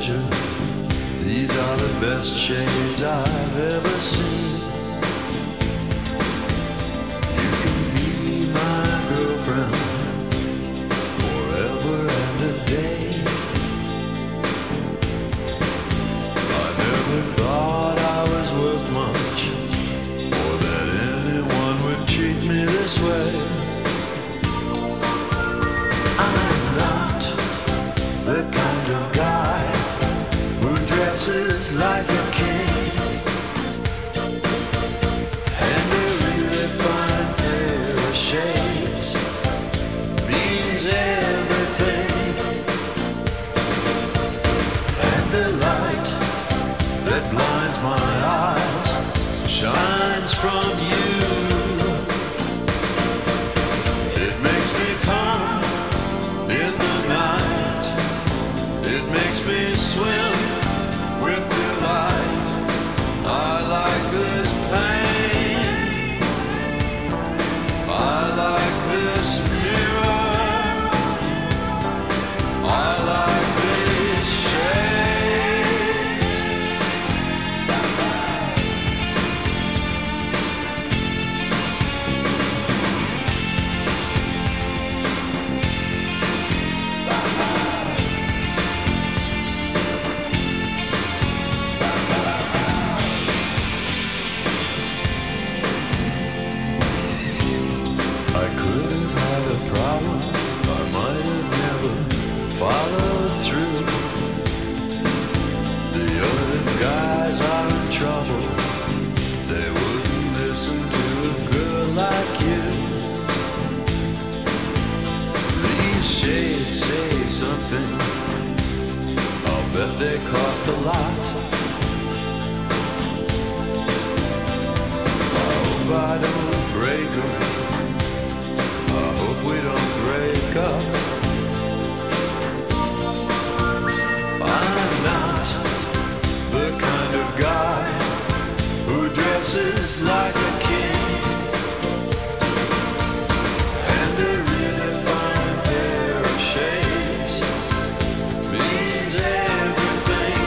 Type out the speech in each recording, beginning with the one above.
pleasure. These are the best shades I've ever seen. You can be my girlfriend forever and a day. I never thought I was worth much, or that anyone would treat me this way. I'm not the kind of guy who dresses like a king, and a really fine pair of shades means everything. And the light that blinds my eyes shines from you. It makes me calm in the night. It makes me swim with delight. I like this pain. I like this mirror. I like these shades. I could have had a problem, I might have never followed through. The other guys are in trouble, they wouldn't listen to a girl like you. These shades say something, I'll bet they cost a lot. I hope I don't break them, I hope we don't break up. I'm not the kind of guy who dresses like a king, and a really fine pair of shades means everything.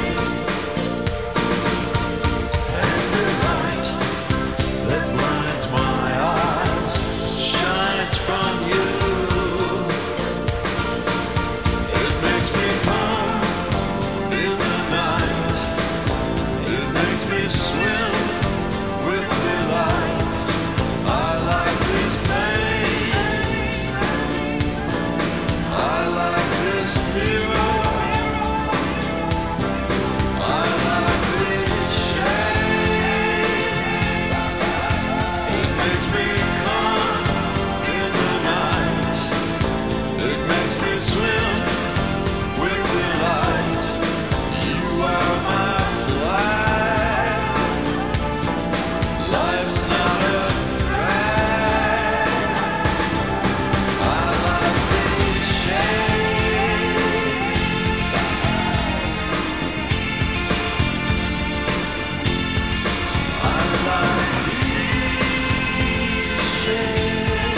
And the light that blinds my eyes shines from you. It makes me calm in the night. It makes me swim with delight. I like this pain. I like this mirror. I like these shades. It makes me calm in the night. It makes me swim with delight. You are my flag. Life's not a drag. I like these shades. I like these shades.